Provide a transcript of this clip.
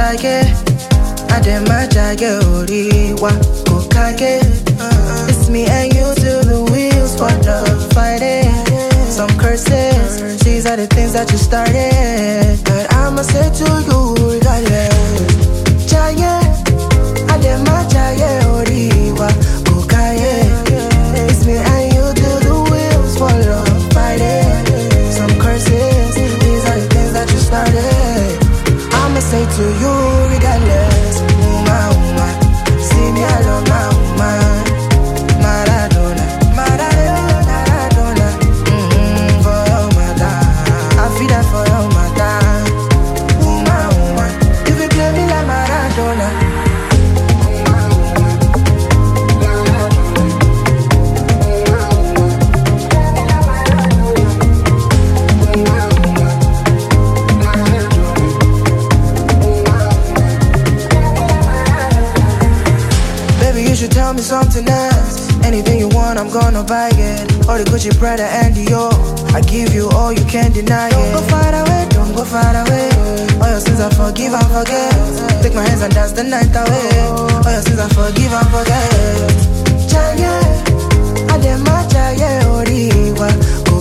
jage, adema jage oriwa kokage. It's me and you till the wheels fall off fighting. Some curses, these are the things that you started. But I'ma say to you regardless. Jage, adema jage oriwa kokage. It's me and you till the wheels fall off fighting. Some curses, these are the things that you started. I'ma say to you regardless. Woman, woman, see me alone, my woman. Maradona, Maradona, Maradona. For your mother, I feel that for your mother. Woman, woman, if you play me like Maradona. You should tell me something else. Anything you want, I'm gonna buy it. All the Gucci, Prada, and Dior, I give you all, you can't deny it. Don't go far away, don't go far away. All your sins I forgive and forget. Take my hands and dance the night away. All your sins I forgive and forget. Jaye, adema jaye oriwa